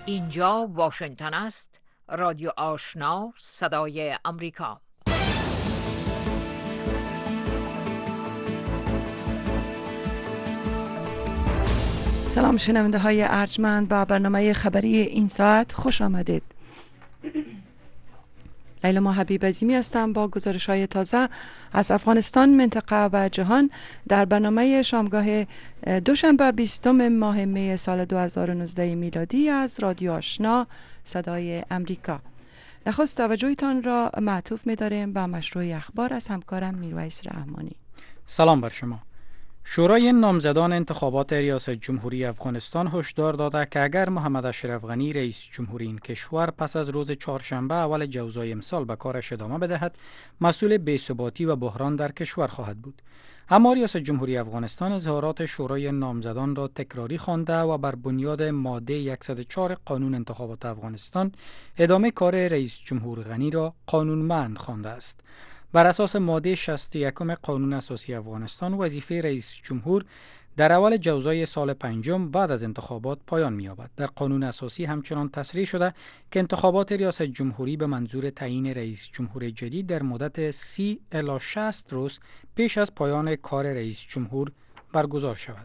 اینجا واشنگتن است. رادیو آشنا، صدای امریکا. سلام شنونده های ارجمند، با برنامه خبری این ساعت خوش آمدید. لیلا ما حبیب عظیمی هستم با گزارش های تازه از افغانستان، منطقه و جهان در برنامه شامگاه دوشنبه 20 ماه می سال 2019 میلادی از رادیو آشنا صدای امریکا. نخست توجهتان را معطوف می داریم به مشروع اخبار از همکارم میرویس رحمانی. سلام بر شما. شورای نامزدان انتخابات ریاست جمهوری افغانستان هشدار داده که اگر محمد اشرف غنی رئیس جمهوری این کشور پس از روز چهارشنبه اول جوزای امسال به کارش ادامه بدهد، مسئول بی‌ثباتی و بحران در کشور خواهد بود. اما ریاست جمهوری افغانستان اظهارات شورای نامزدان را تکراری خوانده و بر بنیاد ماده 104 قانون انتخابات افغانستان ادامه کار رئیس جمهور غنی را قانونمند خوانده است. بر اساس ماده 61 قانون اساسی افغانستان، وظیفه رئیس جمهور در اول جوزای سال پنجم بعد از انتخابات پایان می‌یابد. در قانون اساسی همچنان تصریح شده که انتخابات ریاست جمهوری به منظور تعیین رئیس جمهور جدید در مدت 30 الی 60 روز پیش از پایان کار رئیس جمهور برگزار شود.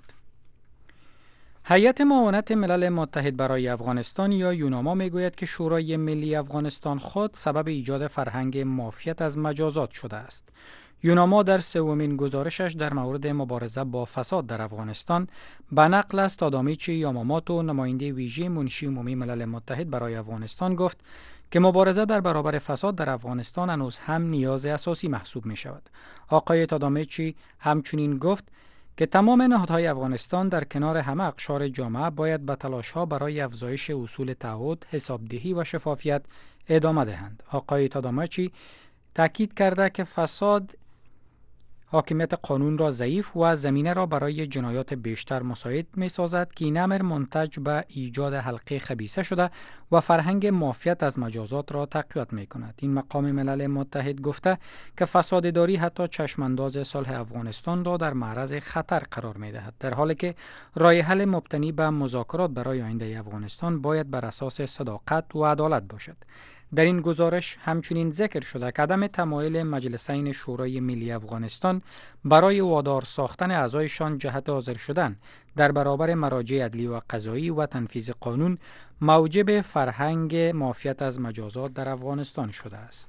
هیئت معاونت ملل متحد برای افغانستان یا یوناما میگوید که شورای ملی افغانستان خود سبب ایجاد فرهنگ معافیت از مجازات شده است. یوناما در سومین گزارشش در مورد مبارزه با فساد در افغانستان به نقل از تادامیچی یاماماتو، نماینده ویژه منشی عمومی ملل متحد برای افغانستان گفت که مبارزه در برابر فساد در افغانستان هنوز هم نیاز اساسی محسوب می شود. آقای تادامیچی همچنین گفت که تمام نهادهای افغانستان در کنار همه اقشار جامعه باید به تلاش‌ها برای افزایش اصول تعهد، حسابدهی و شفافیت ادامه دهند. آقای تادامیچی تاکید کرده که فساد حاکمیت قانون را ضعیف و زمینه را برای جنایات بیشتر مساعد می‌سازد که این امر منتج به ایجاد حلقه خبیثه شده و فرهنگ معافیت از مجازات را تقویت می‌کند. این مقام ملل متحد گفته که فسادداری حتی چشمانداز صلح افغانستان را در معرض خطر قرار می‌دهد، در حالی که راه حل مبتنی به مذاکرات برای آینده افغانستان باید بر اساس صداقت و عدالت باشد. در این گزارش همچنین ذکر شده که عدم تمایل مجلسین شورای ملی افغانستان برای وادار ساختن اعضایشان جهت حاضر شدن در برابر مراجع عدلی و قضایی و تنفیذ قانون موجب فرهنگ معافیت از مجازات در افغانستان شده است.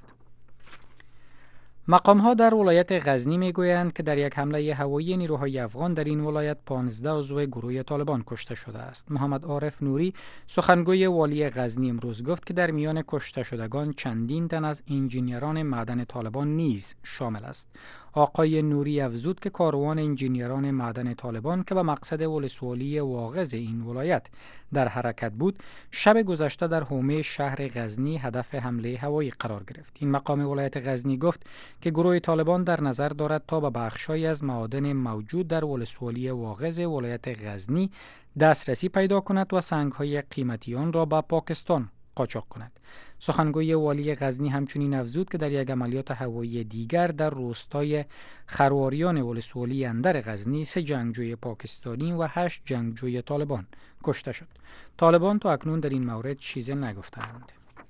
مقام‌ها در ولایت غزنی می‌گویند که در یک حمله هوایی نیروهای افغان در این ولایت 15 عضو گروه طالبان کشته شده است. محمد عارف نوری، سخنگوی والی غزنی، امروز گفت که در میان کشته شدگان چندین تن از انجینیران معدن طالبان نیز شامل است. آقای نوری افزود که کاروان انجینیران معدن طالبان که به مقصد ولسوالی واغظ این ولایت در حرکت بود، شب گذشته در حومه شهر غزنی هدف حمله هوایی قرار گرفت. این مقام ولایت غزنی گفت که گروه طالبان در نظر دارد تا به بخش‌هایی از معادن موجود در ولسوالی واغظ ولایت غزنی دسترسی پیدا کند و سنگ‌های قیمتی آن را به پاکستان قاچاق کند. سخنگوی والی غزنی همچنین افزود که در یک عملیات هوایی دیگر در روستای خرواریان ولسوالی اندر غزنی 3 جنگجوی پاکستانی و 8 جنگجوی طالبان کشته شد. طالبان تا اکنون در این مورد چیزی نگفتند.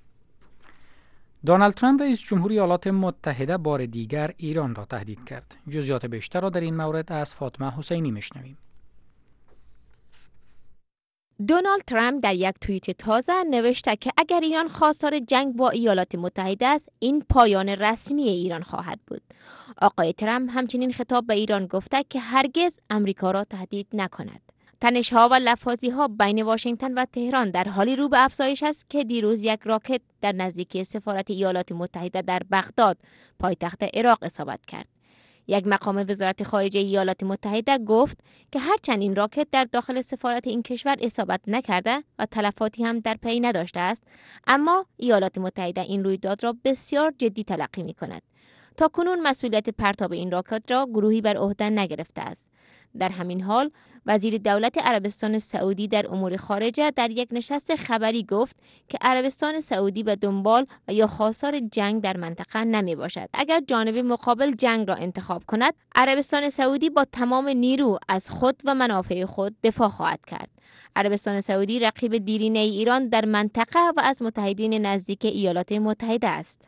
دونالد ترامپ رئیس جمهوری ایالات متحده بار دیگر ایران را تهدید کرد. جزئیات بیشتر را در این مورد از فاطمه حسینی میشنویم. دونالد ترامپ در یک توییت تازه نوشته که اگر ایران خواستار جنگ با ایالات متحده است، این پایان رسمی ایران خواهد بود. آقای ترامپ همچنین خطاب به ایران گفته که هرگز امریکا را تهدید نکند. تنش‌ها و لفاظی‌ها بین واشنگتن و تهران در حالی رو به افزایش است که دیروز یک راکت در نزدیکی سفارت ایالات متحده در بغداد، پایتخت عراق، اصابت کرد. یک مقام وزارت خارجه ایالات متحده گفت که هرچند این راکت در داخل سفارت این کشور اصابت نکرده و تلفاتی هم در پی نداشته است، اما ایالات متحده این رویداد را بسیار جدی تلقی می‌کند. تاکنون مسئولیت پرتاب این راکت را گروهی بر عهده نگرفته است. در همین حال وزیر دولت عربستان سعودی در امور خارجه در یک نشست خبری گفت که عربستان سعودی به دنبال و یا خواستار جنگ در منطقه نمی باشد. اگر جانب مقابل جنگ را انتخاب کند، عربستان سعودی با تمام نیرو از خود و منافع خود دفاع خواهد کرد. عربستان سعودی رقیب دیرینه ایران در منطقه و از متحدین نزدیک ایالات متحده است.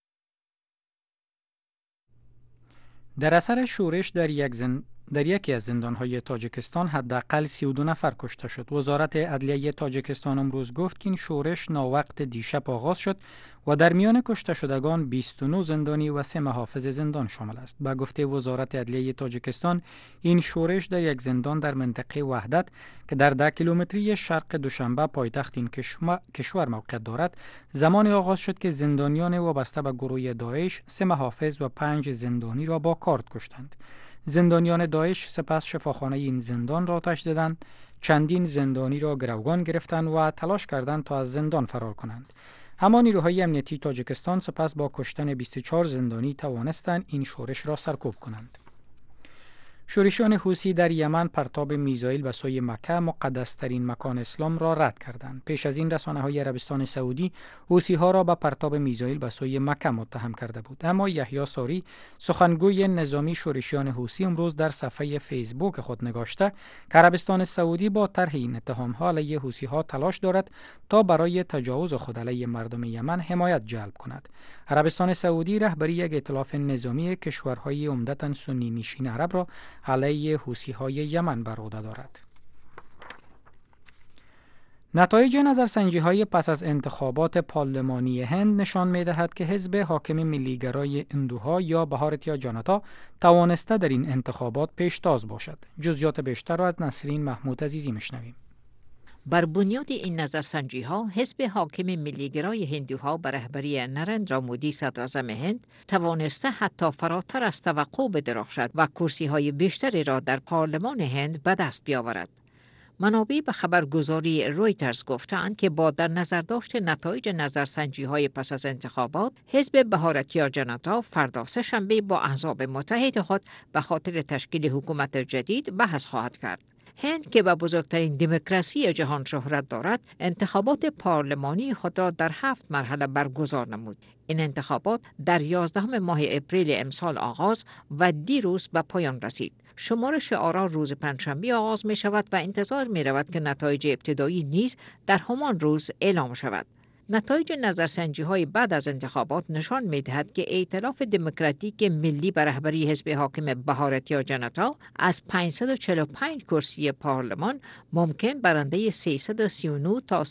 در اثر شورش در یکی از زندان‌های تاجیکستان حداقل 32 نفر کشته شد. وزارت عدلیه تاجیکستان امروز گفت که این شورش ناوقت دیشب آغاز شد و در میان کشته شدگان 29 زندانی و 3 محافظ زندان شامل است. با گفته وزارت عدلیه تاجیکستان، این شورش در یک زندان در منطقه وحدت که در 10 کیلومتری شرق دوشنبه پایتخت این کشور موقع دارد، زمانی آغاز شد که زندانیان وابسته به گروه داعش 3 محافظ و 5 زندانی را با کارد کشتند. زندانیان داعش سپس شفاخانه این زندان را آتش زدند، چندین زندانی را گروگان گرفتند و تلاش کردند تا از زندان فرار کنند. اما نیروهای امنیتی تاجیکستان سپس با کشتن 24 زندانی توانستند این شورش را سرکوب کنند. شورشیان حوثی در یمن پرتاب میزایل به سوی مکه، مقدس‌ترین مکان اسلام، را رد کردند. پیش از این رسانه‌های عربستان سعودی حوثی‌ها را به پرتاب میزایل به سوی مکه متهم کرده بود. اما یحیی ساری، سخنگوی نظامی شورشیان حوثی، امروز در صفحه فیسبوک خود نگاشته که عربستان سعودی با طرح این اتهام‌ها علیه حوثی‌ها تلاش دارد تا برای تجاوز خود علیه مردم یمن حمایت جلب کند. عربستان سعودی رهبری یک ائتلاف نظامی کشورهای عمدتاً سنی نشین عرب را علیه حوثی‌های یمن بر عهده دارد. نتایج نظرسنجی‌های پس از انتخابات پارلمانی هند نشان می‌دهد که حزب حاکم ملیگرای هندوها یا بهارتیا جانتا توانسته در این انتخابات پیشتاز باشد. جزئیات بیشتر را از نسرین محمود عزیزی میشنویم. بر بنیاد این نظرسنجی‌ها، حزب حاکم ملیگرای هندوها به رهبری نرندرا مودی صدراعظم هند توانسته حتی فراتر از توقع بدرخشد و کرسی‌های بیشتری را در پارلمان هند به دست بیاورد. منابع به خبرگزاری رویترز گفتند که با در نظر داشت نتایج نظرسنجی‌های پس از انتخابات، حزب بهارتیا جنتا فردا سه‌شنبه با احزاب متحد خود به خاطر تشکیل حکومت جدید بحث خواهد کرد. هند که به بزرگترین دموکراسی جهان شهرت دارد، انتخابات پارلمانی خود را در 7 مرحله برگزار نمود. این انتخابات در 11 ماه اپریل امسال آغاز و دیروز به پایان رسید. شمارش آرا روز پنجشنبه آغاز می شود و انتظار می رود که نتایج ابتدایی نیز در همان روز اعلام شود. نتایج نظرسنجی‌های بعد از انتخابات نشان می‌دهد که ائتلاف دموکراتیک ملی به رهبری حزب حاکم بهارتیا جنتا از 545 کرسی پارلمان ممکن برنده 339 تا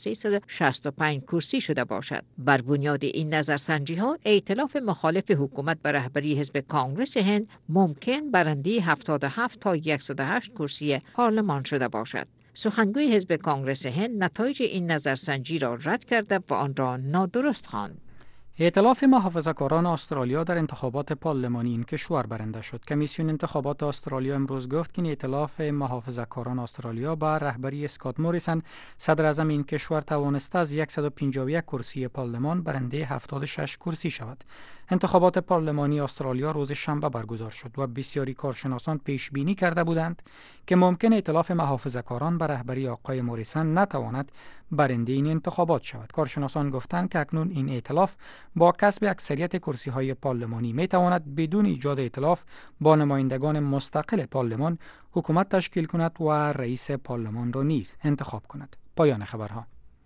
365 کرسی شده باشد. بر بنیاد این نظرسنجی‌ها، ائتلاف مخالف حکومت به رهبری حزب کانگرس هند ممکن برنده 77 تا 108 کرسی پارلمان شده باشد. سخنگوی حزب کانگرس هند نتایج این نظرسنجی را رد کرده و آن را نادرست خواند. ائتلاف محافظه‌کاران استرالیا در انتخابات پارلمانی این کشور برنده شد. کمیسیون انتخابات استرالیا امروز گفت که ائتلاف محافظه‌کاران استرالیا با رهبری اسکات موریسن صدر اعظم این کشور توانسته از 151 کرسی پارلمان برنده 76 کرسی شود. انتخابات پارلمانی استرالیا روز شنبه برگزار شد و بسیاری کارشناسان پیش بینی کرده بودند که ممکن ائتلاف محافظه‌کاران به رهبری آقای موریسن نتواند برنده این انتخابات شود. کارشناسان گفتند که اکنون این ائتلاف با کسب اکثریت کرسی‌های پارلمانی می‌تواند بدون ایجاد ائتلاف با نمایندگان مستقل پارلمان حکومت تشکیل کند و رئیس پارلمان را نیز انتخاب کند. پایان خبرها.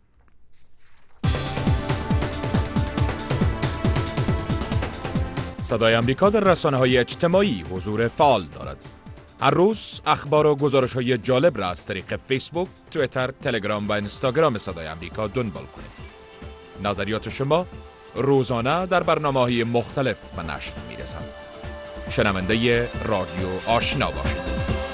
صدای امریکا در رسانه‌های اجتماعی حضور فعال دارد. هر روز اخبار و گزارش‌های جالب را از طریق فیسبوک، توییتر، تلگرام و اینستاگرام صدای امریکا دنبال کنید. نظریات شما روزانه در برنامه‌های مختلف به نشر می‌رسند. شنونده رادیو آشنا باشید.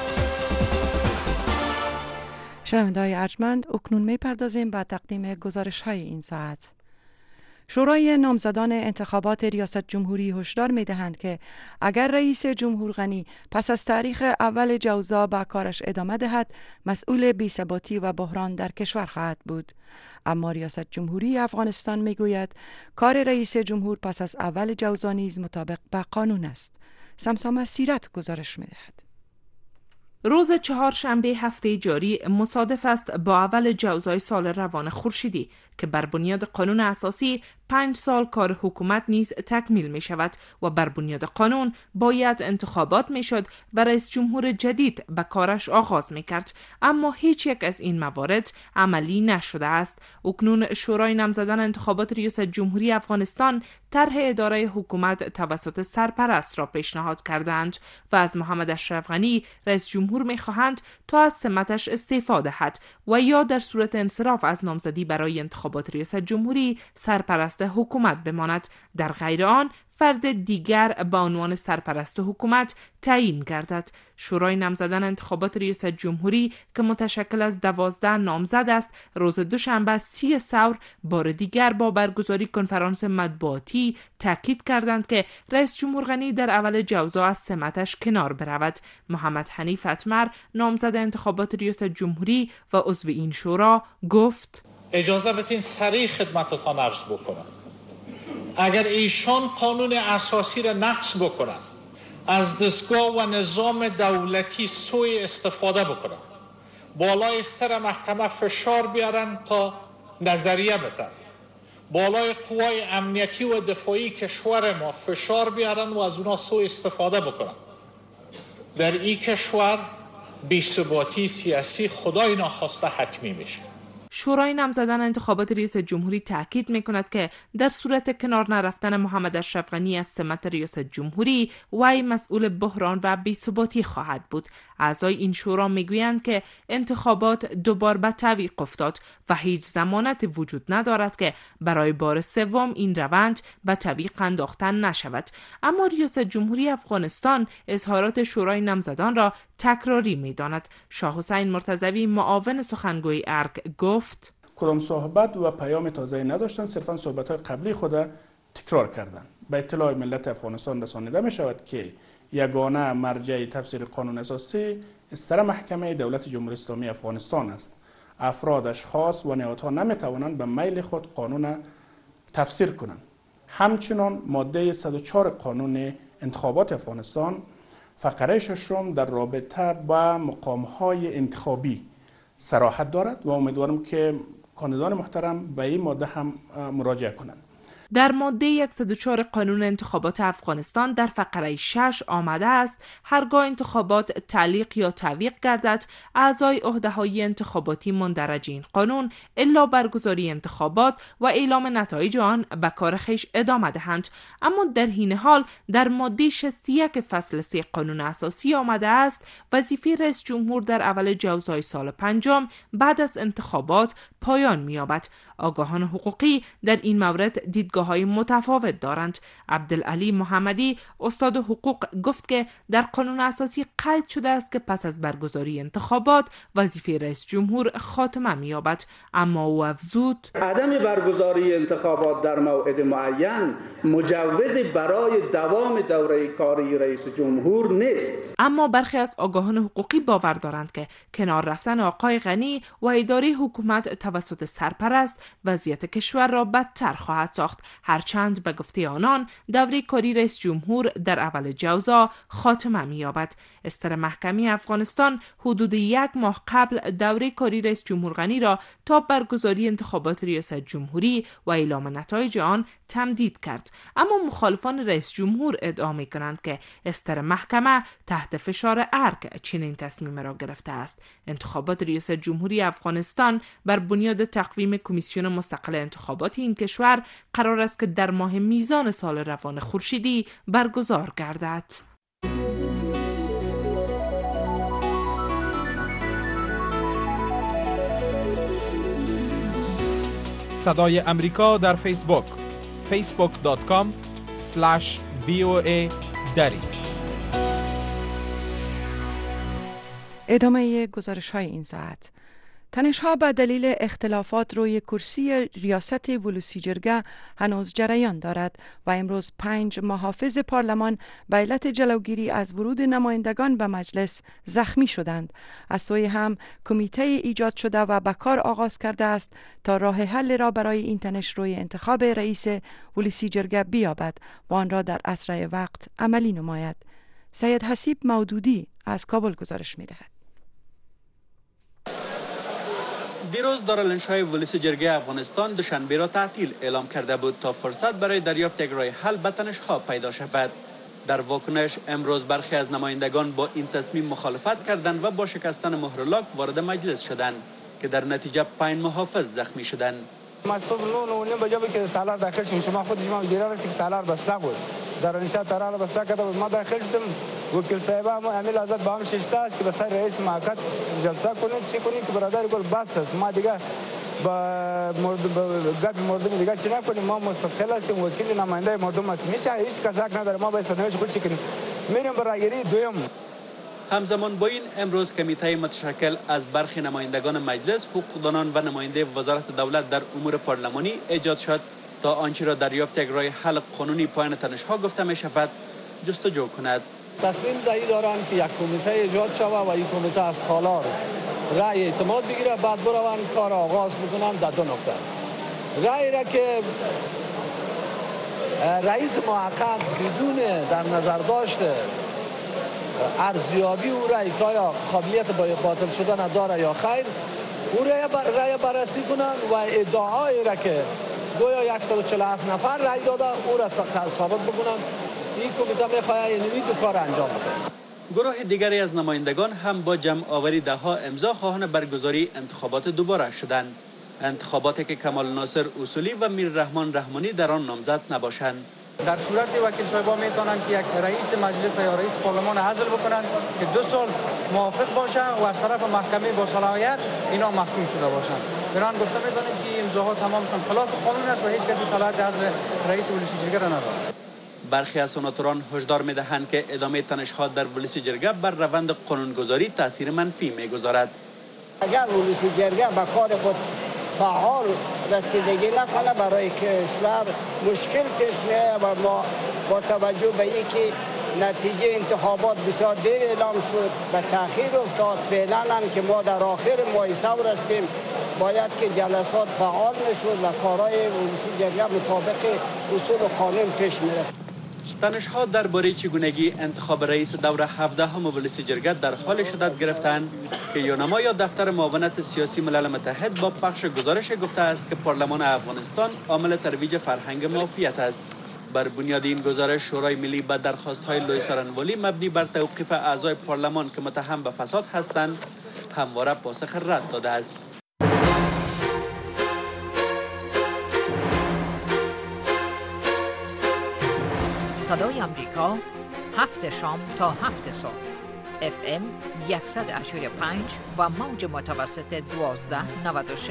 شنونده‌های ارجمند، اکنون می‌پردازیم به تقدیم گزارش‌های این ساعت. شورای نامزدان انتخابات ریاست جمهوری هشدار می‌دهند که اگر رئیس جمهور غنی پس از تاریخ اول جوزا به کارش ادامه دهد، مسئول بی‌ثباتی و بحران در کشور خواهد بود. اما ریاست جمهوری افغانستان میگوید کار رئیس جمهور پس از اول جوزا نیز مطابق با قانون است. سمسامه سیرت گزارش می‌دهد. روز چهارشنبه هفته جاری مصادف است با اول جوزای سال روان خورشیدی که بر بنیاد قانون اساسی 5 سال کار حکومت نیز تکمیل می شود و بر بنیاد قانون باید انتخابات می شد و رئیس جمهور جدید به کارش آغاز می کرد. اما هیچ یک از این موارد عملی نشده است. اکنون شورای نامزدان انتخابات ریاست جمهوری افغانستان طرح اداره حکومت توسط سرپرست را پیشنهاد کردند و از محمد اشرف غنی رئیس جمهور می خواهند تا از سمتش استعفا دهد و یا در صورت انصراف از نامزدی برای انتخابات ریاست جمهوری سرپرست حکومت بماند. در غیر آن فرد دیگر به عنوان سرپرست حکومت تعیین گردد. شورای نامزدان انتخابات ریاست جمهوری که متشکل از 12 نامزد است، روز دوشنبه 30 ثور بار دیگر با برگزاری کنفرانس مطبوعاتی تاکید کردند که رئیس جمهور غنی در اول جوزا از سمتش کنار برود. محمد حنیف اتمر نامزد انتخابات ریاست جمهوری و عضو این شورا گفت: اجازه بدین سریع خدمتتان عرض بکنم. اگر ایشان قانون اساسی را نقض بکنند، از دستگاه و نظام دولتی سوء استفاده بکنند، بالای سر محکمه فشار بیارن تا نظریه بدن، بالای قوای امنیتی و دفاعی کشور ما فشار بیارن و از اونا سوء استفاده بکنن، در این کشور بی‌ثباتی سیاسی خدای ناخواسته حتمی میشه. شورای نامزدان انتخابات ریاست جمهوری تاکید می‌کند که در صورت کنار نرفتن محمد اشرف غنی از سمت ریاست جمهوری وی مسئول بحران و بی‌ثباتی خواهد بود. اعضای این شورا میگویند که انتخابات دوبار به تعویق افتاد و هیچ ضمانت وجود ندارد که برای بار سوم این روند به تعویق انداخته نشود. اما ریاست جمهوری افغانستان اظهارات شورای نامزدان را تکراری می‌داند. شاه حسین مرتضوی معاون سخنگوی ارگ گفت: کدام صحبت و پیام تازه نداشتند، صرفا صحبت‌های قبلی خود تکرار کردند. به اطلاع ملت افغانستان رسانیده می شود که یگانه مرجع تفسیر قانون اساسی استر محکمه دولت جمهوری اسلامی افغانستان است. افراد، اشخاص و نهادها نمی توانند به میل خود قانون تفسیر کنند. همچنین ماده 104 قانون انتخابات افغانستان فقره 6 در رابطه با مقام‌های انتخابی صراحت دارد و امیدوارم که کاندیدان محترم به این ماده هم مراجعه کنند. در ماده 104 قانون انتخابات افغانستان در فقره 6 آمده است هرگاه انتخابات تعلیق یا تعویق گردد، اعضای عهده‌های انتخاباتی مندرج این قانون الا برگزاری انتخابات و اعلام نتایج آن به کار خویش ادامه دهند. اما در حین حال در ماده 61 فصل 3 قانون اساسی آمده است وظیفه رئیس جمهور در اول جوزای سال پنجم بعد از انتخابات پایان می‌یابد. آگاهان حقوقی در این مورد دیدگاه‌های متفاوت دارند. عبدالعلی محمدی استاد حقوق گفت که در قانون اساسی قید شده است که پس از برگزاری انتخابات وظیفه رئیس جمهور خاتمه می‌یابد، اما او افزود: عدم برگزاری انتخابات در موعد معین مجوز برای دوام دوره کاری رئیس جمهور نیست. اما برخی از آگاهان حقوقی باور دارند که کنار رفتن آقای غنی و اداره حکومت توسط سرپرست وضعیت کشور را بدتر خواهد ساخت، هرچند به گفته آنان دوره کاری رئیس جمهور در اول جوزا خاتمه می‌یابد. استر محکمه افغانستان حدود 1 ماه قبل دوره کاری رئیس جمهور غنی را تا برگزاری انتخابات ریاست جمهوری و اعلام نتایج آن تمدید کرد. اما مخالفان رئیس جمهور ادعا می‌کنند که استر محکمه تحت فشار ارگ چنین تصمیم را گرفته است. انتخابات ریاست جمهوری افغانستان بر بنیاد تقویم کمیسیون مستقل انتخابات این کشور قرار است که در ماه میزان سال روان خورشیدی برگزار گردد. صدای امریکا در فیسبوک facebook.com/VOA دری. ادامه گزارش های این ساعت. تنش‌ها به دلیل اختلافات روی کرسی ریاست ولوسی جرگه هنوز جریان دارد و امروز 5 محافظ پارلمان به علت جلوگیری از ورود نمایندگان به مجلس زخمی شدند. از سوی هم کمیته ایجاد شده و به کار آغاز کرده است تا راه حل را برای این تنش روی انتخاب رئیس ولوسی جرگه بیابد و آن را در اسرع وقت عملی نماید. سید حسیب مودودی از کابل گزارش می‌دهد. دیروز دارالانشای ولس جرگه افغانستان دوشنبه را تعطیل اعلام کرده بود تا فرصت برای دریافت یک راه حل به تنش‌ها پیدا شود. در واکنش امروز برخی از نمایندگان با این تصمیم مخالفت کردند و با شکستن مهر لاک وارد مجلس شدند که در نتیجه 5 محافظ زخمی شدند. ما صبح 9:30 بجه بود که تالار داخل شدیم. شما خود شما وزیر راستی که تالار بسته بود. دارالانشا تالار بسته کرده بود. ما داخل شدیم. وکیل صاحب هم امیل آزاد با هم ششته است که به سر رئیس محکمه جلسه کنید چی کنید که برادر گل بس است. ما دیگه با مردم دیگه چی نکنیم. ما مستقل هستیم، وکیل نماینده مردم هستیم. هیچ کس حق نداره ما باید سرنوشت خود چی کنیم. میریم برای رأیگیری دوم. همزمان با این امروز کمیته متشکل از برخی نمایندگان مجلس، حقوقدانان و نماینده وزارت دولت در امور پارلمانی ایجاد شد تا آنچه را دریافت یک راه حل قانونی پایان تنش‌ها گفته می شود جستجو کند. تصمیم دهی دارند که یک کمیته ایجاد شود و این کمیته از تالار رأی اعتماد بگیره، بعد بروند کار آغاز بکنند در 2 نکته. رأی را که رئیس محقق بدون در نظر داشته ارزیابی او رأی که آیا قابلیت باطل شدن داره یا خیر، او رأی بررسی کنند و ادعای را که گویا 147 نفر رأی داده او را ثابت بکنند. این کمیته میخواهد اینمی دو کار انجام بده. گروه دیگری از نمایندگان هم با جمع آوری ده‌ها امضا خواهان برگزاری انتخابات دوباره شدند. انتخاباتی که کمال ناصر اصولی و میر رحمان رحمانی در آن نامزد نباشند. در صورت وکیل صاحبا میتونند که یک رئیس مجلس یا رئیس پارلمان عزل بکنند که 2 سال موافق باشه و از طرف محکمه با صلاحیت اینا محکوم شده باشند. بران گفته میتونیم که امضاها تمامشون خلاف قانون است و هیچ کسی صلاحیت عزل رئیس ولس جرگه را ندارد. برخی از سناتوران هشدار میدهند که ادامه تنش‌ها در ولس جرگه بر روند قانونگذاری تاثیر منفی میگذارد. اگر ولس جرگه به کار خود فعال رسیدگی نکنه برای کشور مشکل پیش میاد و ما با توجه به اینکه نتیجه انتخابات بسیار دیر اعلام شد و تأخیر افتاد، فعلا هم که ما در آخر ماه ثور هستیم باید که جلسات فعال میشد و کارهای ولس جرگه مطابق اصول و قانون پیش میرفت. تنش‌ها درباره چگونگی انتخاب رئیس دور 17 ولس جرگه در حال شدت گرفتند که یونما یا دفتر معاونت سیاسی ملل متحد با پخش گزارش گفته است که پارلمان افغانستان عامل ترویج فرهنگ مافیت است. بر بنیاد این گزارش شورای ملی به درخواست‌های لوی سارنوالی مبنی بر توقیف اعضای پارلمان که متهم به فساد هستند همواره پاسخ رد داده است. صدای امریکا 7 شام تا 7 صبح FM 100.5 و موج متوسط 1296.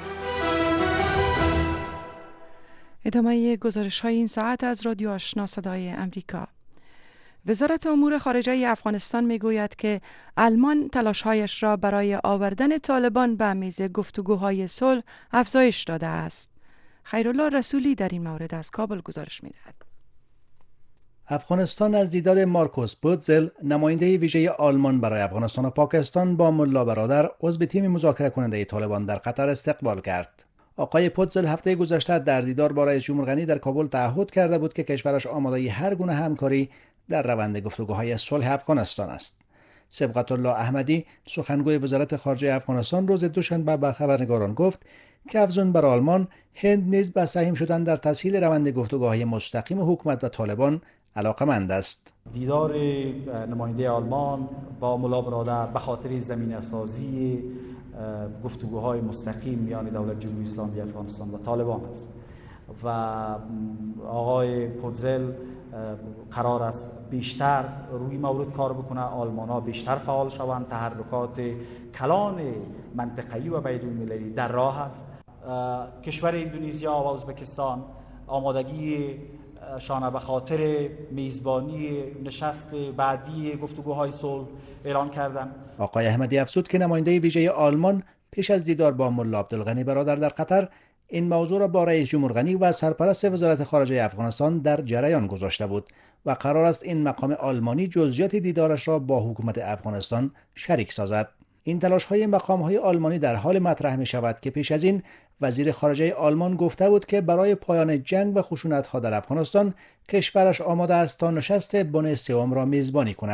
ادامه گزارش های این ساعت از رادیو آشنا صدای امریکا. وزارت امور خارجه افغانستان میگوید که آلمان تلاش‌هایش را برای آوردن طالبان به میز گفتگوهای صلح افزایش داده است. خیرالله رسولی در این مورد از کابل گزارش می‌دهد. افغانستان از دیدار مارکوس پوتزل نماینده ویژه آلمان برای افغانستان و پاکستان با ملا برادر عضو تیم مذاکره کننده طالبان در قطر استقبال کرد. آقای پوتزل هفته گذشته در دیدار با رئیس جمهور غنی در کابل تعهد کرده بود که کشورش آماده هر گونه همکاری در روند گفتگوهای صلح افغانستان است. صبغت الله احمدی سخنگوی وزارت خارجه افغانستان روز دوشنبه به خبرنگاران گفت که افزون بر آلمان، هند نیز به سهم شدن در تسهیل روند گفتگوهای مستقیم حکومت و طالبان علاقمند است. دیدار نماینده آلمان با ملا برادر به خاطر زمینه‌سازی گفتگوهای مستقیم میان دولت جمهوری اسلامی افغانستان و طالبان است و آقای پوتزل قرار است بیشتر روی مورد کار بکنه، آلمان‌ها بیشتر فعال شوند، تحرکات کلان منطقه‌ای و بین‌المللی در راه است. کشور اندونزیا و ازبکستان آمادگی شانه به خاطر میزبانی نشست بعدی گفتگوهای صلح اعلان کردند. آقای احمدی افزود که نماینده ویژه آلمان پیش از دیدار با ملا عبدالغنی برادر در قطر این موضوع را با رئیس جمهور غنی و سرپرست وزارت خارجه افغانستان در جریان گذاشته بود و قرار است این مقام آلمانی جزئیات دیدارش را با حکومت افغانستان شریک سازد. این تلاش‌های مقام‌های آلمانی در حال مطرح می‌شود که پیش از این وزیر خارجه آلمان گفته بود که برای پایان جنگ و خشونت‌ها در افغانستان کشورش آماده است تا نشست بن سوم را میزبانی کند.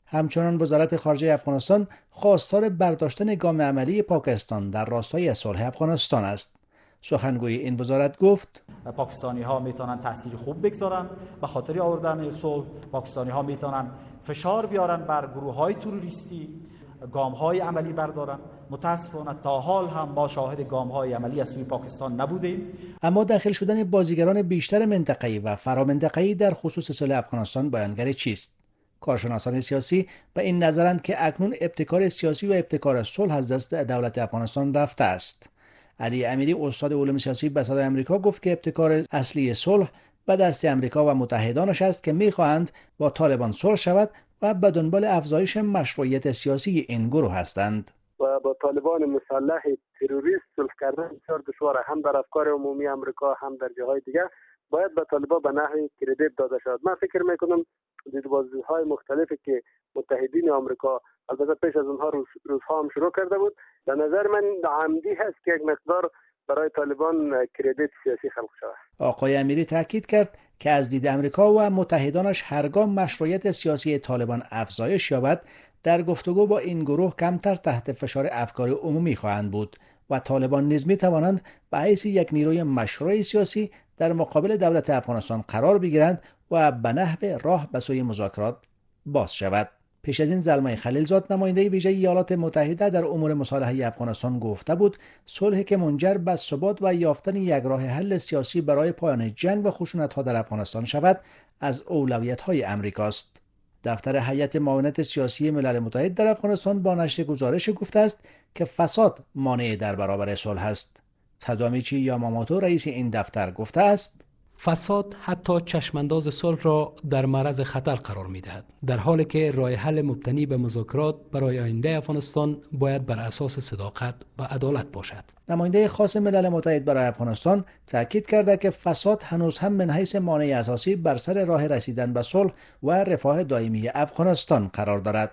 همچنان وزارت خارجه افغانستان خواستار برداشتن گام عملی پاکستان در راستای صلح افغانستان است. سخنگوی این وزارت گفت پاکستانی ها میتونن تاثیر خوب بگذارن به خاطر آوردن صلح. پاکستانی ها میتونن فشار بیارن بر گروه های تروریستی، گام های عملی بردارن. متاسفانه تا حال هم ما شاهد گام های عملی از سوی پاکستان نبودیم. اما داخل شدن بازیگران بیشتر منطقه‌ای و فرامنطقه‌ای در خصوص صلح افغانستان بیانگر چیست؟ کارشناسان سیاسی به این نظرند که اکنون ابتکار سیاسی و ابتکار صلح از دست دولت افغانستان رفته است. علی امیری استاد علوم سیاسی به صدای آمریکا گفت که ابتکار اصلی صلح به دست آمریکا و متحدانش است که می‌خواهند با طالبان صلح شود و به دنبال افزایش مشروعیت سیاسی این گروه هستند. و با طالبان مسلح تروریست صلح کردن بسیار دشواره، هم در افکار عمومی آمریکا هم در جاهای دیگر. باید به طالبان به نحوی کردیت داده شود. من فکر میکنم دیدبازی‌های مختلفی که متحدین آمریکا البته پیش از اونها روزها هم شروع کرده بود، به نظر من عمدی هست که یک مقدار برای طالبان کردیت سیاسی خلق شود. آقای امیری تاکید کرد که از دید آمریکا و متحدانش هرگاه مشروعیت سیاسی طالبان افزایش یابد، در گفتگو با این گروه کمتر تحت فشار افکار عمومی خواهند بود و طالبان نیز می‌توانند به حیث یک نیروی مشروع سیاسی در مقابل دولت افغانستان قرار بگیرند و به نحو راه به سوی مذاکرات باز شود. پیش از این زلمه خلیلزاد نماینده ویژه ایالات متحده در امور مصالحه افغانستان گفته بود صلحی که منجر به ثبات و یافتن یک راه حل سیاسی برای پایان جنگ و خشونت‌ها در افغانستان شود از اولویت‌های امریکاست. دفتر هیئت معاونت سیاسی ملل متحد در افغانستان با نشر گزارش گفته است که فساد مانع در برابر صلح است. تادامیچی یاماموتو رئیس این دفتر گفته است فساد حتی چشمانداز صلح را در معرض خطر قرار می‌دهد، در حالی که راه حل مبتنی به مذاکرات برای آینده افغانستان باید بر اساس صداقت و عدالت باشد. نماینده خاص ملل متحد برای افغانستان تاکید کرده که فساد هنوز هم من حیث مانع اساسی بر سر راه رسیدن به صلح و رفاه دائمی افغانستان قرار دارد.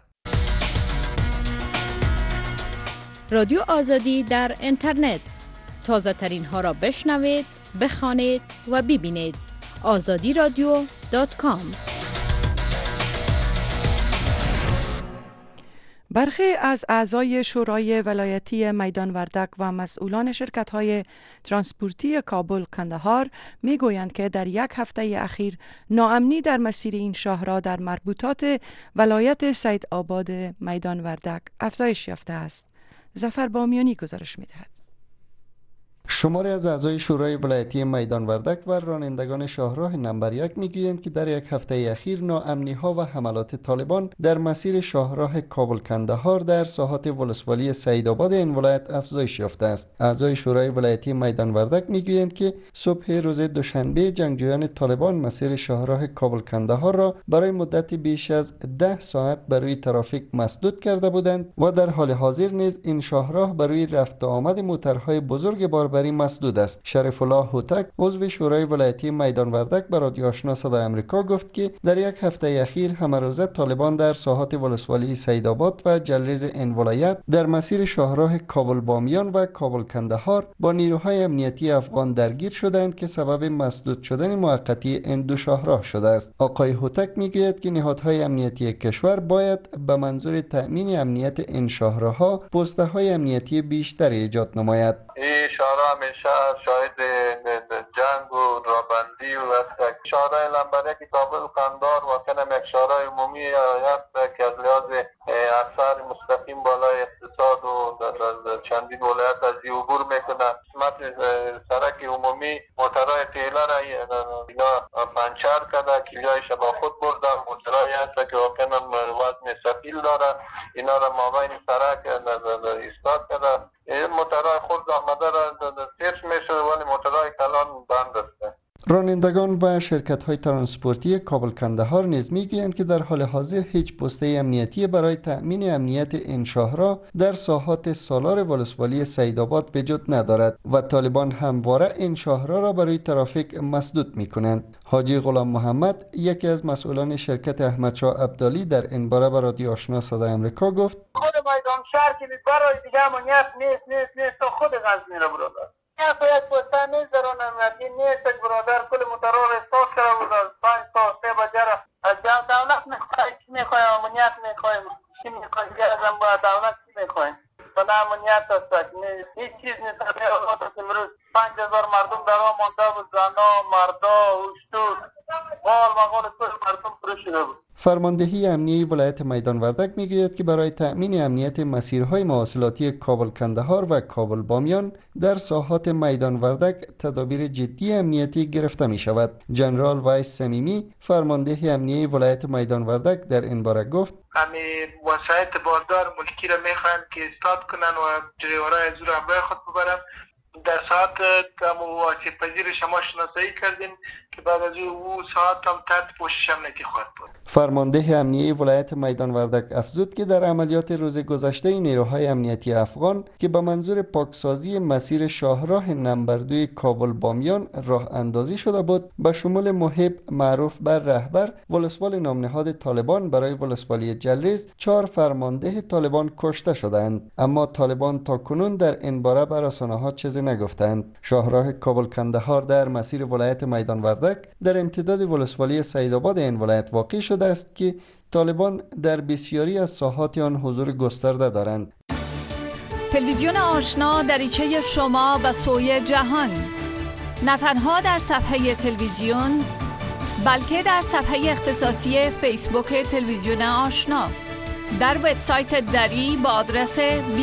رادیو آزادی در اینترنت، تازه ترین ها را بشنوید، بخوانید و ببینید. azadiradio.com. برخی از اعضای شورای ولایتی میدان وردک و مسئولان شرکت‌های ترانسپورتی کابل کندهار می‌گویند که در یک هفته اخیر ناامنی در مسیر این شاهراه در مربوطات ولایت سید آباد میدان وردک افزایش یافته است. ظفر بامیانی گزارش می‌دهد. شماری از اعضای شورای ولایتی میدان وردک و رانندگان شاهراه نمبر 1 میگویند که در یک هفته اخیر ناامنی‌ها و حملات طالبان در مسیر شاهراه کابل کندهار در ساحات ولسوالی سعیدآباد این ولایت افزایش یافته است. اعضای شورای ولایتی میدان وردک میگویند که صبح روز دوشنبه جنگجویان طالبان مسیر شاهراه کابل کندهار را برای مدت بیش از 10 ساعت بر روی ترافیک مسدود کرده بودند و در حال حاضر نیز این شاهراه بر روی رفت و آمد موترهای بزرگ باربری مسدود است. شریف الله هوتک عضو شورای ولایتی میدان وردک به رادیو آشنا صدای آمریکا گفت که در یک هفته اخیر همه روزه طالبان در ساحات ولسوالی سعیدآباد و جلریز این ولایت در مسیر شاهراه کابل بامیان و کابل کندهار با نیروهای امنیتی افغان درگیر شدند که سبب مسدود شدن موقتی این دو شاهراه شده است. آقای هوتک میگوید که نهادهای امنیتی کشور باید به منظور تأمین امنیت این شاهراه‌ها پست‌های امنیتی بیشتری ایجاد نماید. همیشه شاهد جنگ و رابندی و شاهراه لنبرک کابل قندار واقعا یک شاهراه عمومی است که از لحاظ اثر مستقیم بالای اقتصاد و چندین ولایت از این عبور میکنه. قسمت سرک عمومی موترهای تیلر اینا پنچر کرده، کلیایش با خود برده. موترهایی هست که واقعا وزن ثقیل داره، اینا را مابین سرک ایستاد کرده. این موترهای خود آمده را ترس میشه ولی موترهای کلان بند است. رانندگان و شرکت‌های ترانسپورتی کابل کندهار نیز میگویند که در حال حاضر هیچ پسته امنیتی برای تأمین امنیت این شاهراه در ساحات سالار ولسوالی سعیدآباد وجود ندارد و طالبان همواره این شاهراه را برای ترافیک مسدود می‌کنند. حاجی غلام محمد یکی از مسئولان شرکت احمدشاه ابدالی در این باره به رادیو آشنا صدای آمریکا گفت خود میدان شهر که برای دیگه امنیت نیست تا خود غزنی را برادر. یک پسته نیست در آن امنیتی نیست برادر. کل موترها را استاد کرده بود از 5 تا 3 بجه را از دولت میخواه امنیت امنیت میخوایم، چی میخوایم از با دولت چی میخوایم؟ بنا امنیت است، هیچ چیز نیست. امروز 5000 مردم در آن مانده بود، زنا، مردا، اشتود، مال مغول کل مردم فرو شده بود. فرماندهی امنیه ولایت میدان وردک میگوید که برای تأمین امنیت مسیرهای مواصلاتی کابل کندهار و کابل بامیان در ساحات میدان وردک تدابیر جدی امنیتی گرفته می شود. جنرال وایس صمیمی فرمانده امنیه ولایت میدان وردک در این باره گفت: همین وسایت باردار ملکی را میخواهند که استاد کنن و دریورای از رو همراه خود ببرن. در ساعت واقع پذیر شما شناسایی کردیم که بعد از او ساعت هم تحت پوشش امنیتی خواهد بود. فرمانده امنیه ولایت میدان وردک افزود که در عملیات روز گذشته نیروهای امنیتی افغان که به منظور پاکسازی مسیر شاهراه نمبر 2 کابل بامیان راه اندازی شده بود، به شمول محب معروف بر رهبر ولسوالی نامنهاد طالبان برای ولسوالی جلریز 4 فرمانده طالبان کشته شدند، اما طالبان تاکنون در این باره به رسانه‌ها چیزی نگفتند. شاهراه کابل کندهار در مسیر ولایت میدان وردک در امتداد ولسوالی سیدآباد این ولایت واقع شده است که طالبان در بسیاری از ساحات آن حضور گسترده دارند. تلویزیون آشنا دریچه شما و سوی جهان، نه تنها در صفحه تلویزیون بلکه در صفحه اختصاصی فیسبوک تلویزیون آشنا، در وبسایت دری با آدرس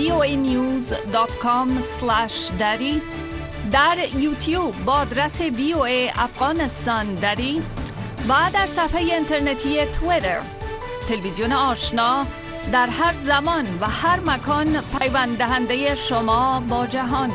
voanews.com/dari، در یوتیوب با آدرس VOA افغانستان دری و در صفحه اینترنتی توییتر. تلویزیون آشنا در هر زمان و هر مکان پیوند دهنده شما با جهان.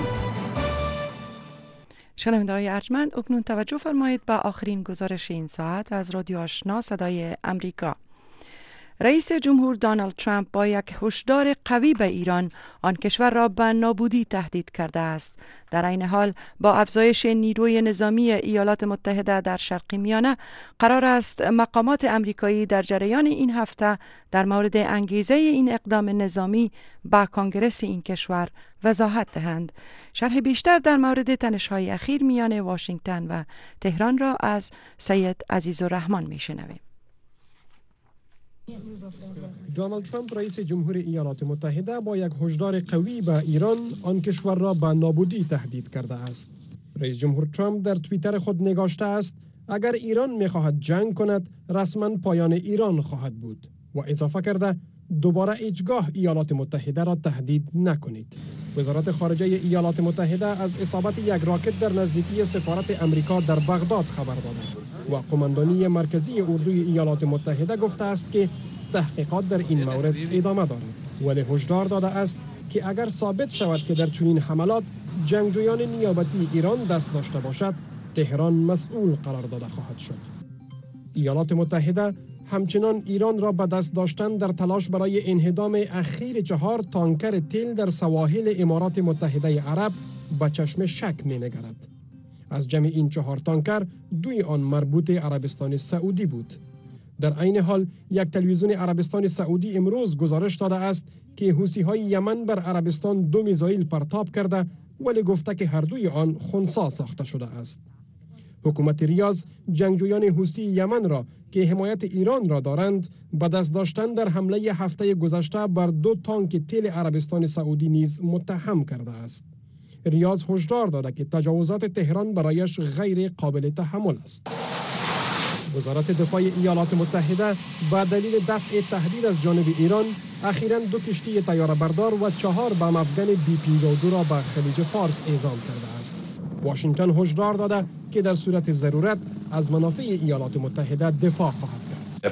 شنونده‌های ارجمند، اکنون توجه فرمایید به آخرین گزارش این ساعت از رادیو آشنا صدای امریکا. رئیس جمهور دونالد ترامپ با یک هشدار قوی به ایران، آن کشور را به نابودی تهدید کرده است. در این حال با افزایش نیروی نظامی ایالات متحده در شرق میانه، قرار است مقامات امریکایی در جریان این هفته در مورد انگیزه این اقدام نظامی به کنگره این کشور وضاحت دهند. شرح بیشتر در مورد تنش‌های اخیر میان واشنگتن و تهران را از سید عزیزالرحمن میشنویم. دونالد ترامپ رئیس جمهور ایالات متحده با یک هشدار قوی به ایران، آن کشور را به نابودی تهدید کرده است. رئیس جمهور ترامپ در توییتر خود نگاشته است: اگر ایران می‌خواهد جنگ کند، رسما پایان ایران خواهد بود، و اضافه کرده دوباره هیچگاه ایالات متحده را تهدید نکنید. وزارت خارجه ایالات متحده از اصابت یک راکت در نزدیکی سفارت امریکا در بغداد خبر داده و قماندانی مرکزی اردوی ایالات متحده گفته است که تحقیقات در این مورد ادامه دارد، ولی هشدار داده است که اگر ثابت شود که در چنین حملات جنگجویان نیابتی ایران دست داشته باشد، تهران مسئول قرار داده خواهد شد. ایالات متحده همچنان ایران را به دست داشتن در تلاش برای انهدام اخیر 4 تانکر تیل در سواحل امارات متحده عرب به چشم شک می‌نگرد. از جمع این 4 تانکر 2 آن مربوط عربستان سعودی بود. در عین حال یک تلویزیون عربستان سعودی امروز گزارش داده است که حوثی‌های یمن بر عربستان 2 میزایل پرتاب کرده، ولی گفته که هر 2 آن خنثی ساخته شده است. حکومت ریاض جنگجویان حوثی یمن را که حمایت ایران را دارند به دست داشتن در حمله هفته گذشته بر 2 تانک تیل عربستان سعودی نیز متهم کرده است. ریاض هشدار داده که تجاوزات تهران برایش غیر قابل تحمل است. وزارت دفاع ایالات متحده با دلیل دفع تهدید از جانب ایران اخیراً 2 کشتی طیاره‌بردار و 4 بم افغان B-52 را به خلیج فارس اعزام کرده است. واشنگتن هشدار داده که در صورت ضرورت از منافع ایالات متحده دفاع خواهد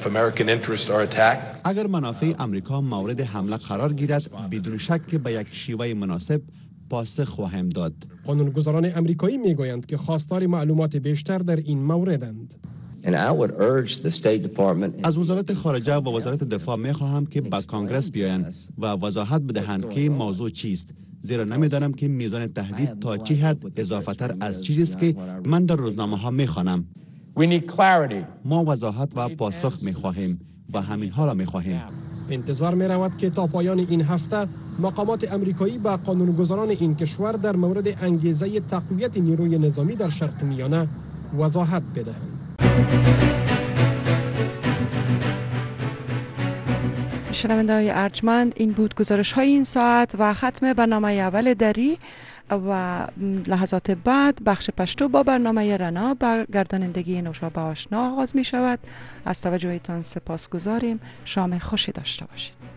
کرد. اگر منافع امریکا مورد حمله قرار گیرد، بدون شک به یک شیوه مناسب پاسخ خواهیم داد. قانونگذاران امریکایی میگویند که خواستار معلومات بیشتر در این موردند. از وزارت خارجه و وزارت دفاع میخواهم که به کانگرس بیایند و وضاحت بدهند که موضوع چیست، زیرا نمیدانم که میزان تهدید تا چه حد اضافتر از چیزی است که من در روزنامه ها میخوانم. ما وضاحت و پاسخ میخواهیم و همین ها را میخواهیم. انتظار می رود که تا پایان این هفته مقامات امریکایی با قانونگذاران این کشور در مورد انگیزه تقویت نیروی نظامی در شرق میانه وضاحت بدهند. شنونده های ارجمند، این بود گزارش های این ساعت و ختم برنامه اول دری و لحظات بعد بخش پشتو با برنامه رنا با گردانندگی نوشابه آشنا آغاز می شود. از توجهتان سپاس گذاریم. شام خوشی داشته باشید.